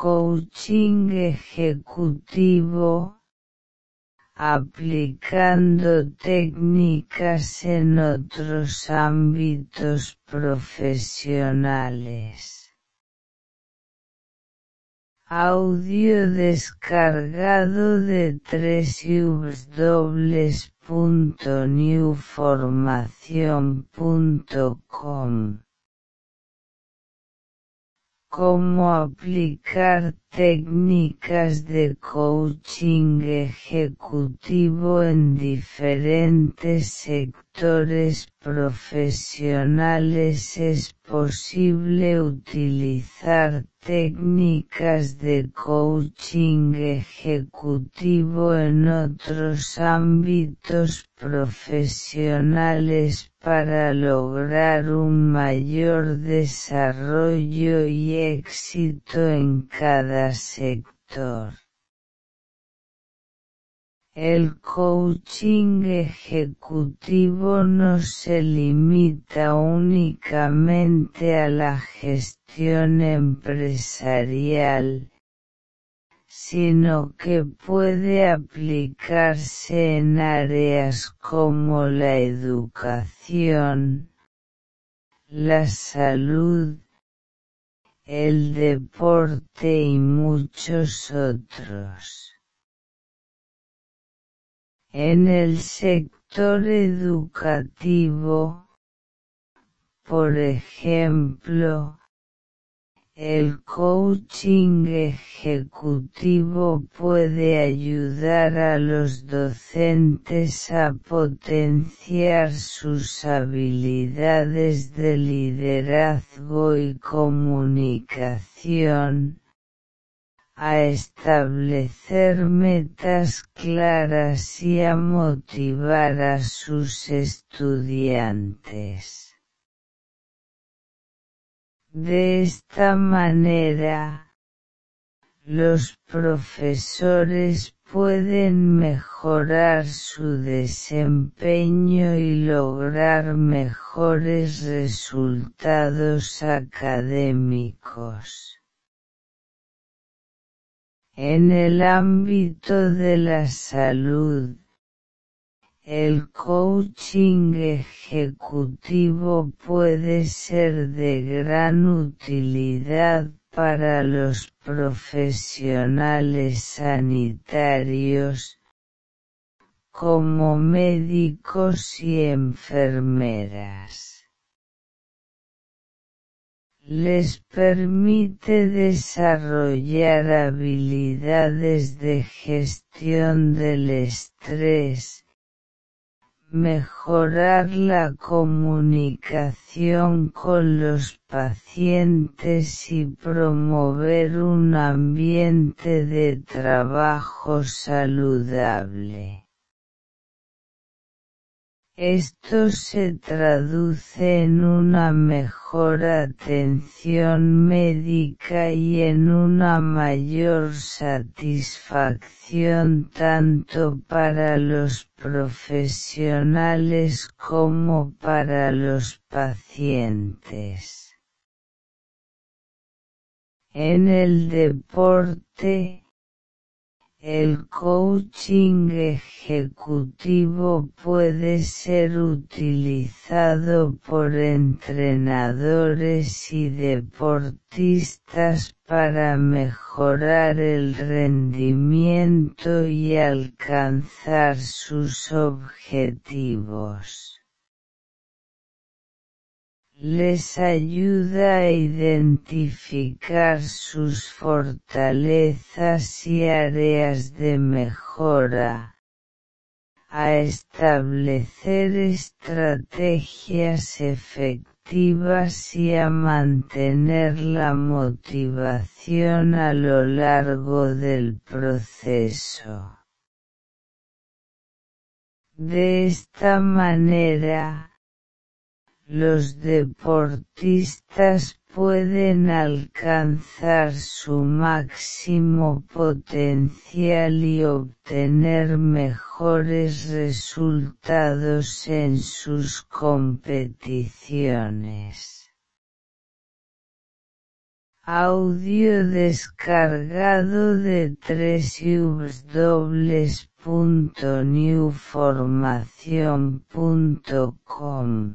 coaching ejecutivo, aplicando técnicas en otros ámbitos profesionales. Audio descargado de www.newformacion.com. Cómo aplicar técnicas de coaching ejecutivo en diferentes sectores profesionales. Es posible utilizar técnicas de coaching ejecutivo en otros ámbitos profesionales para lograr un mayor desarrollo y éxito en cada sector. El coaching ejecutivo no se limita únicamente a la gestión empresarial, sino que puede aplicarse en áreas como la educación, la salud, el deporte y muchos otros. En el sector educativo, por ejemplo, el coaching ejecutivo puede ayudar a los docentes a potenciar sus habilidades de liderazgo y comunicación, a establecer metas claras y a motivar a sus estudiantes. De esta manera, los profesores pueden mejorar su desempeño y lograr mejores resultados académicos. En el ámbito de la salud, el coaching ejecutivo puede ser de gran utilidad para los profesionales sanitarios, como médicos y enfermeras. Les permite desarrollar habilidades de gestión del estrés, mejorar la comunicación con los pacientes y promover un ambiente de trabajo saludable. Esto se traduce en una mejor atención médica y en una mayor satisfacción tanto para los profesionales como para los pacientes. En el deporte, el coaching ejecutivo puede ser utilizado por entrenadores y deportistas para mejorar el rendimiento y alcanzar sus objetivos. Les ayuda a identificar sus fortalezas y áreas de mejora, a establecer estrategias efectivas y a mantener la motivación a lo largo del proceso. De esta manera, los deportistas pueden alcanzar su máximo potencial y obtener mejores resultados en sus competiciones. Audio descargado de www.newformacion.com.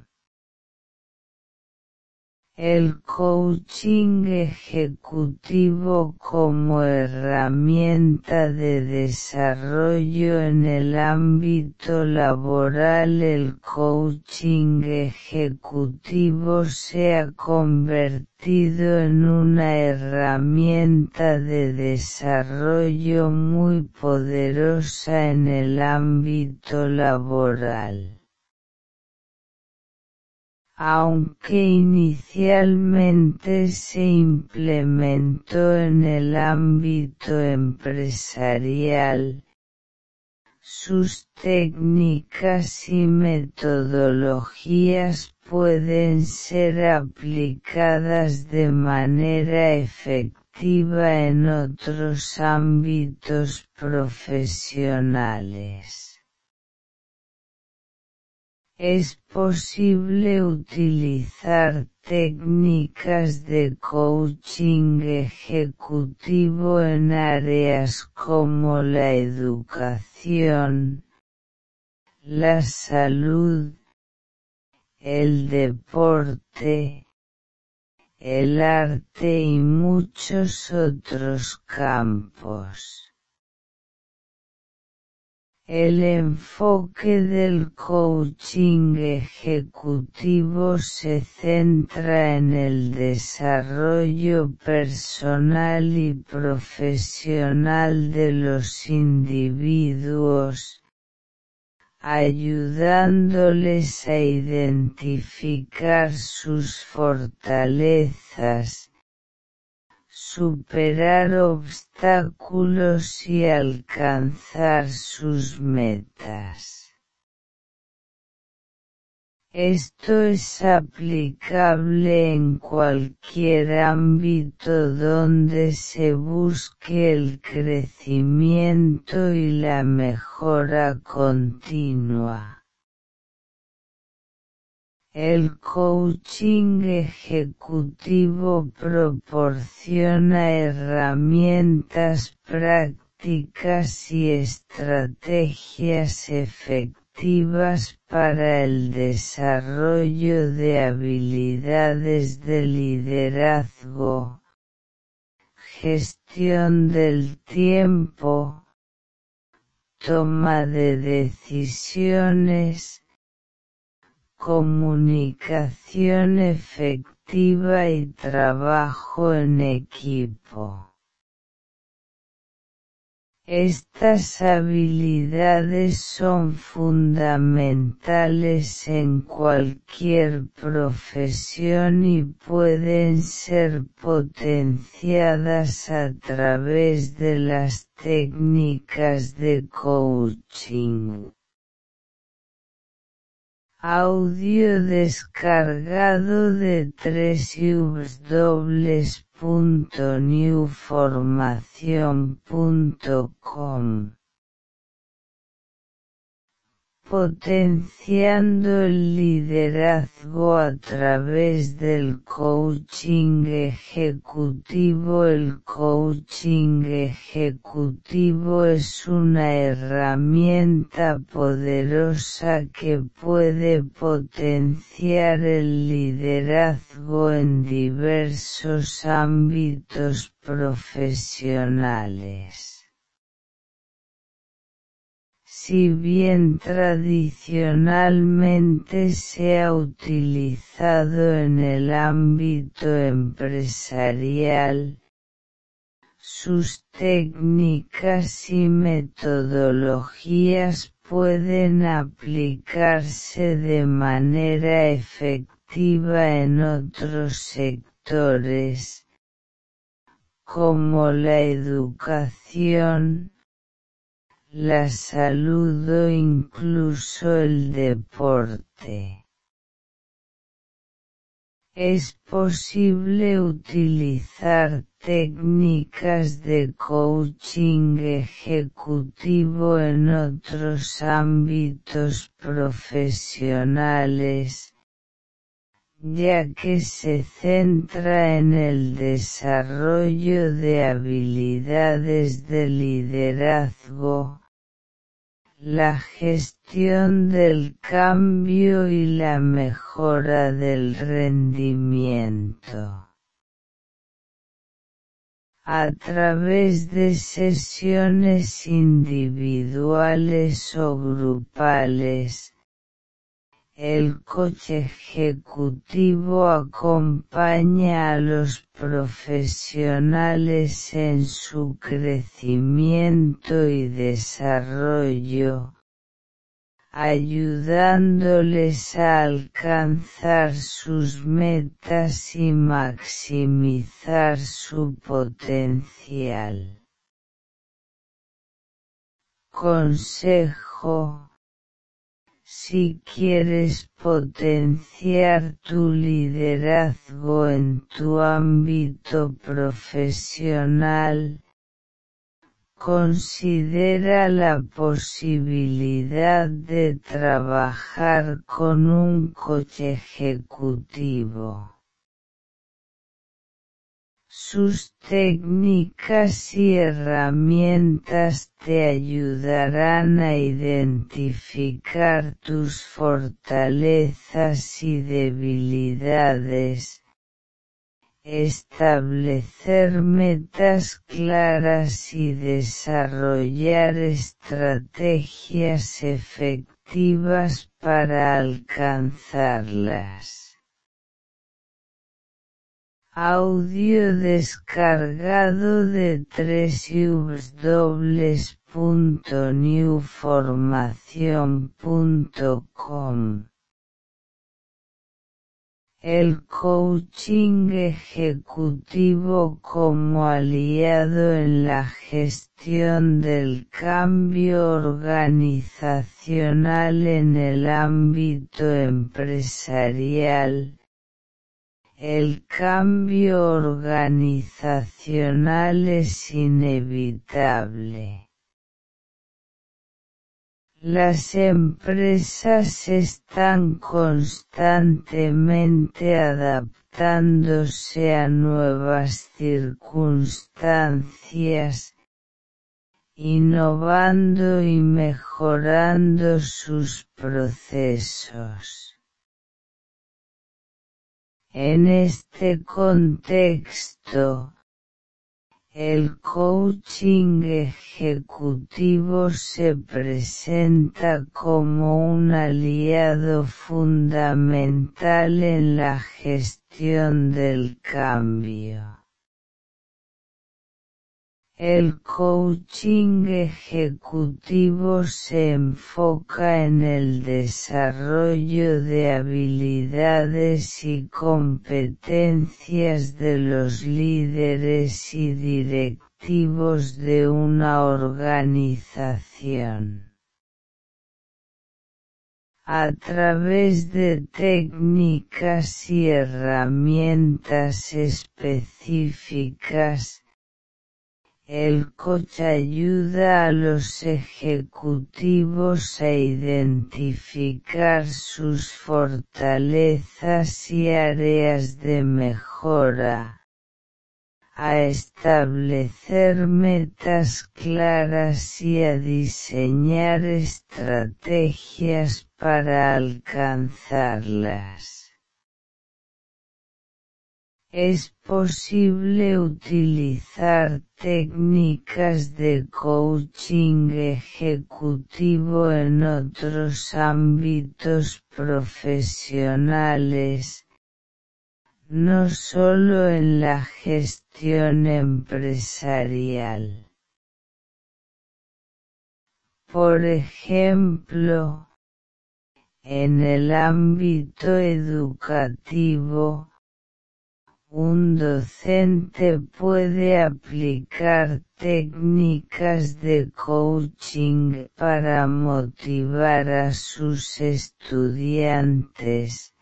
El coaching ejecutivo como herramienta de desarrollo en el ámbito laboral. El coaching ejecutivo se ha convertido en una herramienta de desarrollo muy poderosa en el ámbito laboral. Aunque inicialmente se implementó en el ámbito empresarial, sus técnicas y metodologías pueden ser aplicadas de manera efectiva en otros ámbitos profesionales. Es posible utilizar técnicas de coaching ejecutivo en áreas como la educación, la salud, el deporte, el arte y muchos otros campos. El enfoque del coaching ejecutivo se centra en el desarrollo personal y profesional de los individuos, ayudándoles a identificar sus fortalezas, superar obstáculos y alcanzar sus metas. Esto es aplicable en cualquier ámbito donde se busque el crecimiento y la mejora continua. El coaching ejecutivo proporciona herramientas prácticas y estrategias efectivas para el desarrollo de habilidades de liderazgo, gestión del tiempo, toma de decisiones, comunicación efectiva y trabajo en equipo. Estas habilidades son fundamentales en cualquier profesión y pueden ser potenciadas a través de las técnicas de coaching. Audio descargado de www.newformacion.com. Potenciando el liderazgo a través del coaching ejecutivo. El coaching ejecutivo es una herramienta poderosa que puede potenciar el liderazgo en diversos ámbitos profesionales. Si bien tradicionalmente se ha utilizado en el ámbito empresarial, sus técnicas y metodologías pueden aplicarse de manera efectiva en otros sectores, como la educación, la salud o incluso el deporte. Es posible utilizar técnicas de coaching ejecutivo en otros ámbitos profesionales, ya que se centra en el desarrollo de habilidades de liderazgo, la gestión del cambio y la mejora del rendimiento. A través de sesiones individuales o grupales, el coach ejecutivo acompaña a los profesionales en su crecimiento y desarrollo, ayudándoles a alcanzar sus metas y maximizar su potencial. Consejo: si quieres potenciar tu liderazgo en tu ámbito profesional, considera la posibilidad de trabajar con un coach ejecutivo. Sus técnicas y herramientas te ayudarán a identificar tus fortalezas y debilidades, establecer metas claras y desarrollar estrategias efectivas para alcanzarlas. Audio descargado de www.newformacion.com. El coaching ejecutivo como aliado en la gestión del cambio organizacional en el ámbito empresarial. El cambio organizacional es inevitable. Las empresas están constantemente adaptándose a nuevas circunstancias, innovando y mejorando sus procesos. En este contexto, el coaching ejecutivo se presenta como un aliado fundamental en la gestión del cambio. El coaching ejecutivo se enfoca en el desarrollo de habilidades y competencias de los líderes y directivos de una organización. A través de técnicas y herramientas específicas, el coach ayuda a los ejecutivos a identificar sus fortalezas y áreas de mejora, a establecer metas claras y a diseñar estrategias para alcanzarlas. Es posible utilizar técnicas de coaching ejecutivo en otros ámbitos profesionales, no solo en la gestión empresarial. Por ejemplo, en el ámbito educativo, un docente puede aplicar técnicas de coaching para motivar a sus estudiantes,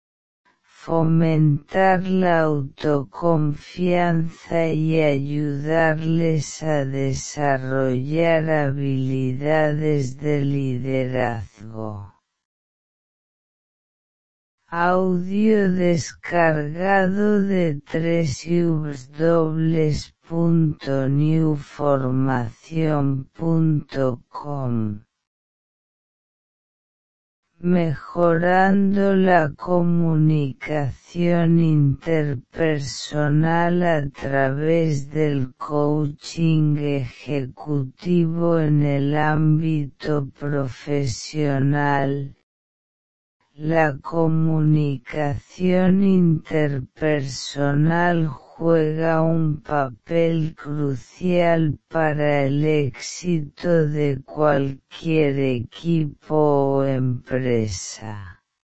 fomentar la autoconfianza y ayudarles a desarrollar habilidades de liderazgo. Audio descargado de www.newformacion.com. Mejorando la comunicación interpersonal a través del coaching ejecutivo en el ámbito profesional. La comunicación interpersonal juega un papel crucial para el éxito de cualquier equipo o empresa.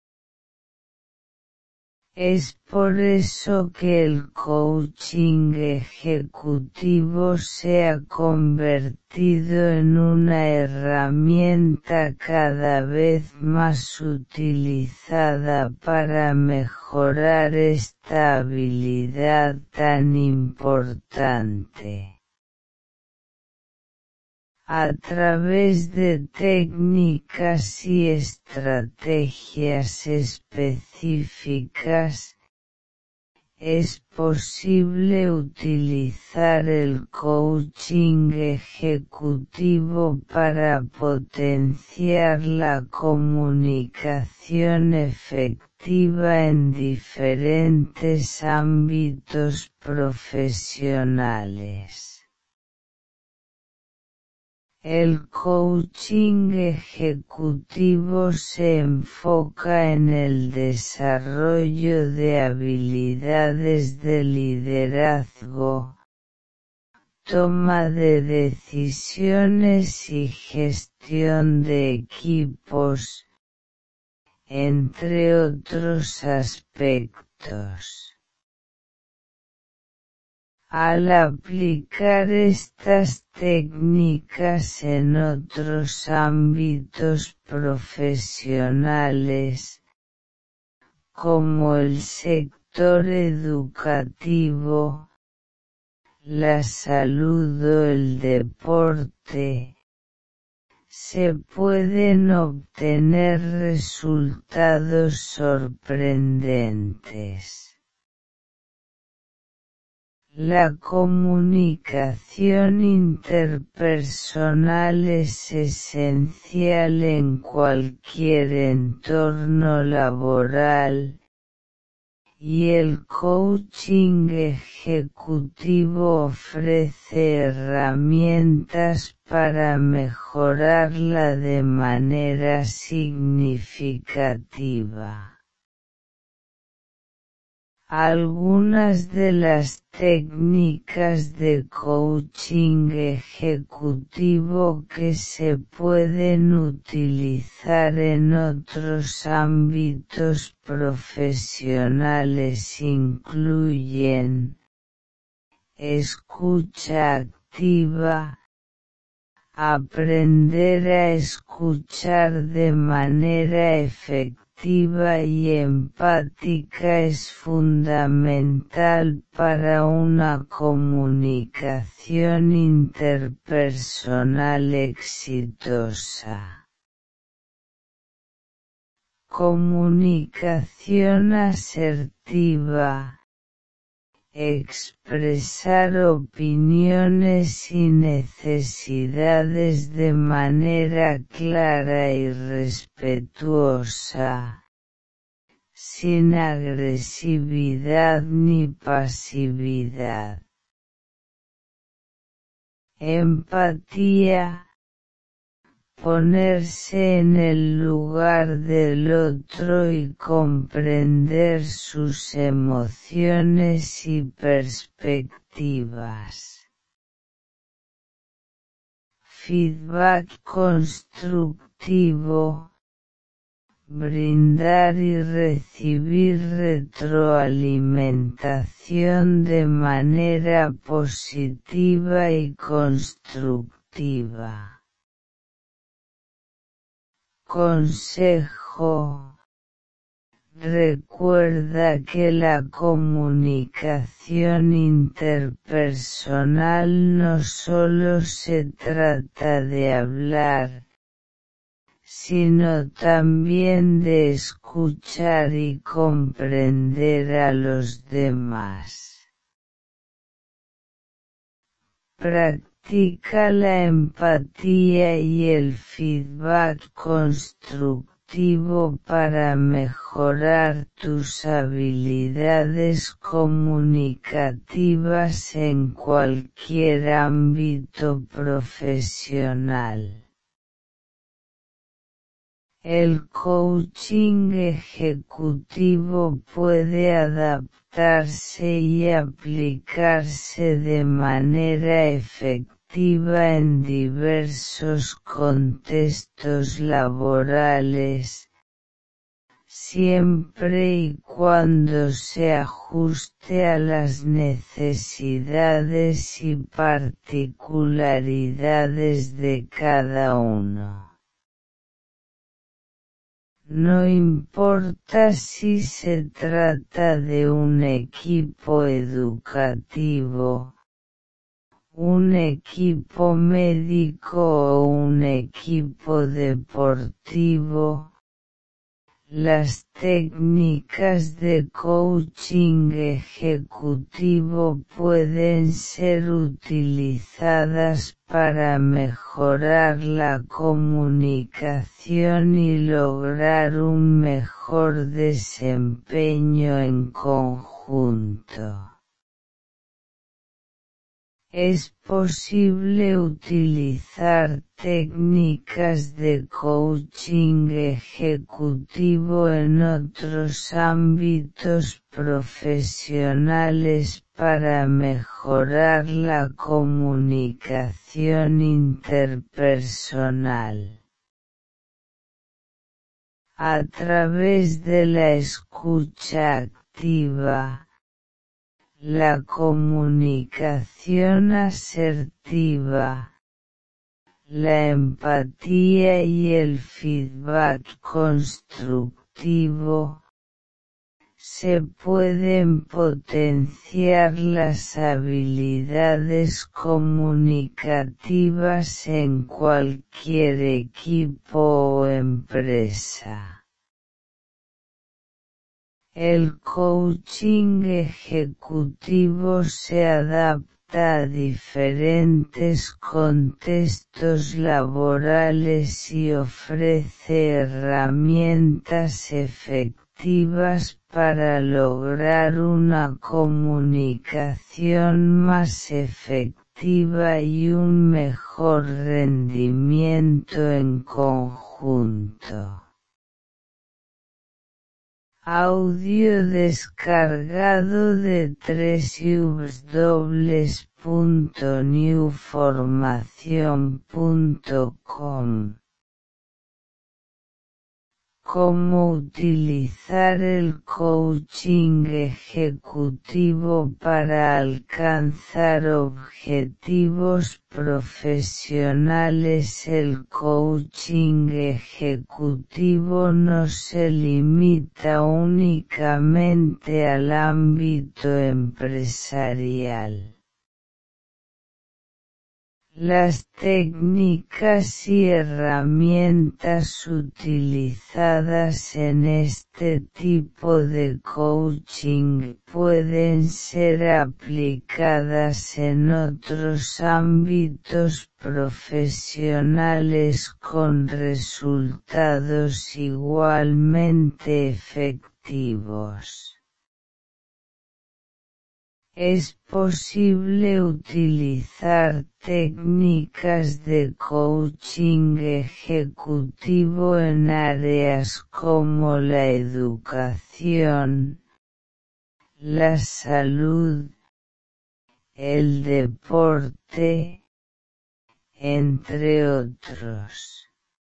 Es por eso que el coaching ejecutivo se ha convertido en una herramienta cada vez más utilizada para mejorar esta habilidad tan importante. A través de técnicas y estrategias específicas, es posible utilizar el coaching ejecutivo para potenciar la comunicación efectiva en diferentes ámbitos profesionales. El coaching ejecutivo se enfoca en el desarrollo de habilidades de liderazgo, toma de decisiones y gestión de equipos, entre otros aspectos. Al aplicar estas técnicas en otros ámbitos profesionales, como el sector educativo, la salud o el deporte, se pueden obtener resultados sorprendentes. La comunicación interpersonal es esencial en cualquier entorno laboral, y el coaching ejecutivo ofrece herramientas para mejorarla de manera significativa. Algunas de las técnicas de coaching ejecutivo que se pueden utilizar en otros ámbitos profesionales incluyen escucha activa. Aprender a escuchar de manera efectiva y empática es fundamental para una comunicación interpersonal exitosa. Comunicación asertiva. Expresar opiniones y necesidades de manera clara y respetuosa, sin agresividad ni pasividad. Empatía. Ponerse en el lugar del otro y comprender sus emociones y perspectivas. Feedback constructivo. Brindar y recibir retroalimentación de manera positiva y constructiva. Consejo. Recuerda que la comunicación interpersonal no solo se trata de hablar, sino también de escuchar y comprender a los demás. Practica la empatía y el feedback constructivo para mejorar tus habilidades comunicativas en cualquier ámbito profesional. El coaching ejecutivo puede adaptarse y aplicarse de manera efectiva en diversos contextos laborales, siempre y cuando se ajuste a las necesidades y particularidades de cada uno. No importa si se trata de un equipo educativo, un equipo médico o un equipo deportivo, las técnicas de coaching ejecutivo pueden ser utilizadas para mejorar la comunicación y lograr un mejor desempeño en conjunto. Es posible utilizar técnicas de coaching ejecutivo en otros ámbitos profesionales para mejorar la comunicación interpersonal. A través de la escucha activa, la comunicación asertiva, la empatía y el feedback constructivo, se pueden potenciar las habilidades comunicativas en cualquier equipo o empresa. El coaching ejecutivo se adapta a diferentes contextos laborales y ofrece herramientas efectivas para lograr una comunicación más efectiva y un mejor rendimiento en conjunto. Audio descargado de www.newformacion.com. Cómo utilizar el coaching ejecutivo para alcanzar objetivos profesionales. El coaching ejecutivo no se limita únicamente al ámbito empresarial. Las técnicas y herramientas utilizadas en este tipo de coaching pueden ser aplicadas en otros ámbitos profesionales con resultados igualmente efectivos. Es posible utilizar técnicas de coaching ejecutivo en áreas como la educación, la salud, el deporte, entre otros.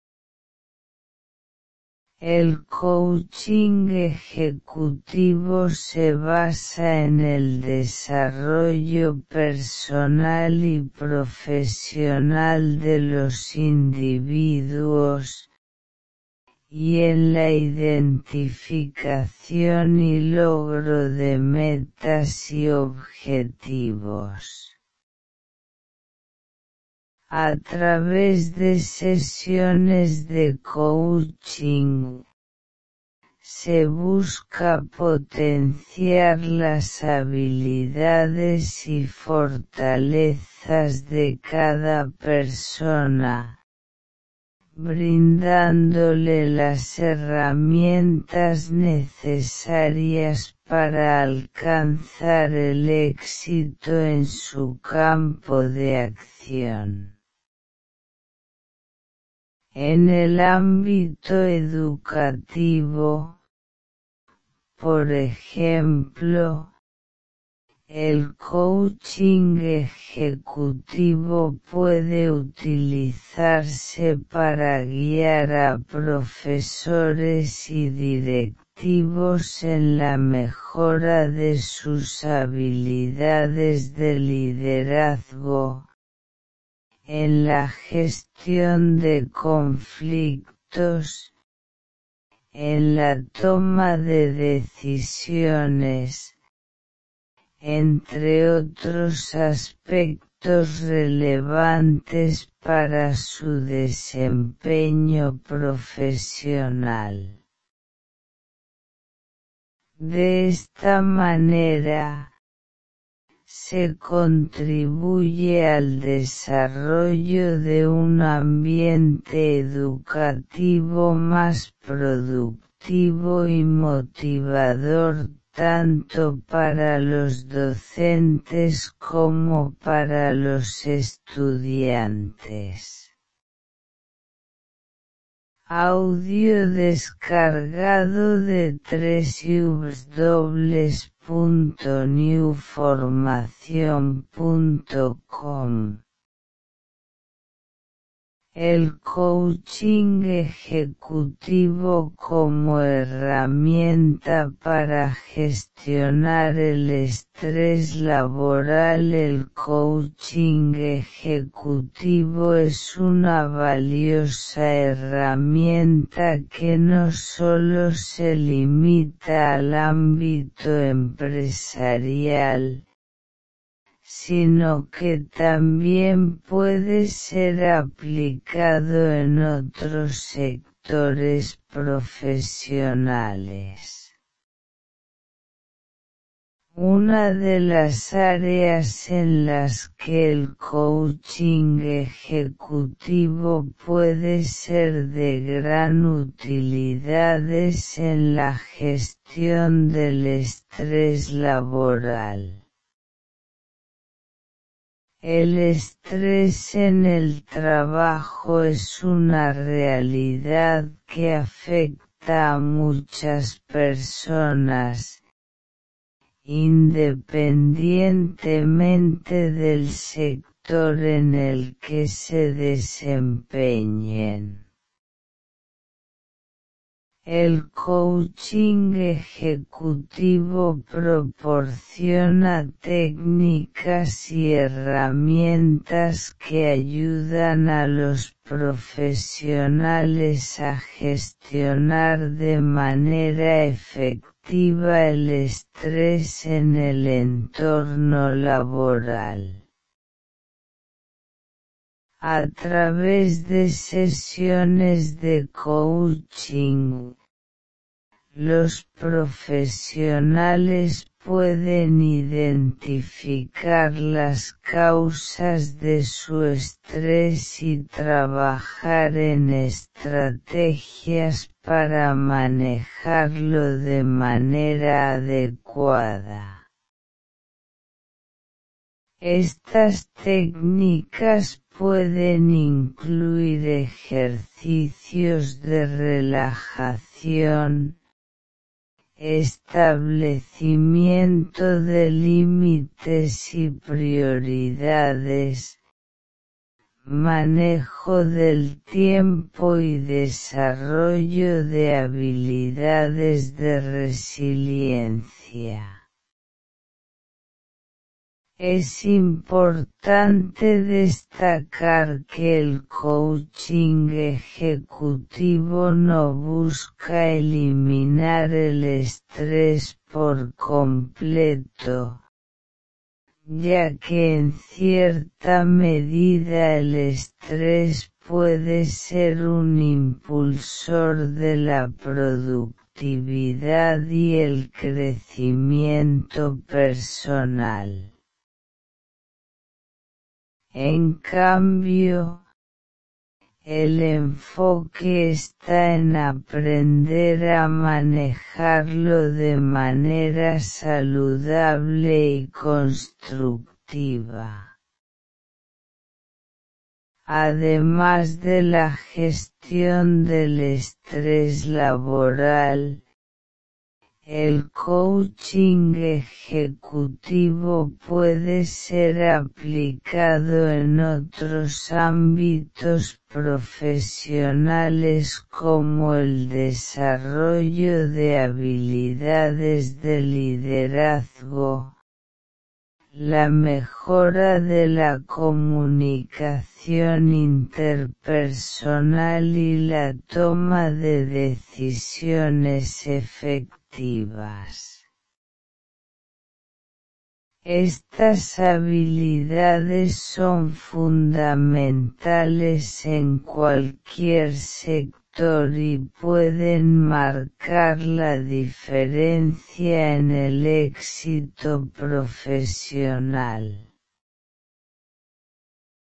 El coaching ejecutivo se basa en el desarrollo personal y profesional de los individuos, y en la identificación y logro de metas y objetivos. A través de sesiones de coaching, se busca potenciar las habilidades y fortalezas de cada persona, brindándole las herramientas necesarias para alcanzar el éxito en su campo de acción. En el ámbito educativo, por ejemplo, el coaching ejecutivo puede utilizarse para guiar a profesores y directivos en la mejora de sus habilidades de liderazgo, en la gestión de conflictos, en la toma de decisiones, entre otros aspectos relevantes para su desempeño profesional. De esta manera, se contribuye al desarrollo de un ambiente educativo más productivo y motivador tanto para los docentes como para los estudiantes. Audio descargado de www.newformacion.com. El coaching ejecutivo como herramienta para gestionar el estrés laboral. El coaching ejecutivo es una valiosa herramienta que no solo se limita al ámbito empresarial, sino que también puede ser aplicado en otros sectores profesionales. Una de las áreas en las que el coaching ejecutivo puede ser de gran utilidad es en la gestión del estrés laboral. El estrés en el trabajo es una realidad que afecta a muchas personas, independientemente del sector en el que se desempeñen. El coaching ejecutivo proporciona técnicas y herramientas que ayudan a los profesionales a gestionar de manera efectiva el estrés en el entorno laboral. A través de sesiones de coaching, los profesionales pueden identificar las causas de su estrés y trabajar en estrategias para manejarlo de manera adecuada. Estas técnicas pueden incluir ejercicios de relajación, establecimiento de límites y prioridades, manejo del tiempo y desarrollo de habilidades de resiliencia. Es importante destacar que el coaching ejecutivo no busca eliminar el estrés por completo, ya que en cierta medida el estrés puede ser un impulsor de la productividad y el crecimiento personal. En cambio, el enfoque está en aprender a manejarlo de manera saludable y constructiva. Además de la gestión del estrés laboral, el coaching ejecutivo puede ser aplicado en otros ámbitos profesionales como el desarrollo de habilidades de liderazgo, la mejora de la comunicación interpersonal y la toma de decisiones efectivas. Estas habilidades son fundamentales en cualquier sector y pueden marcar la diferencia en el éxito profesional.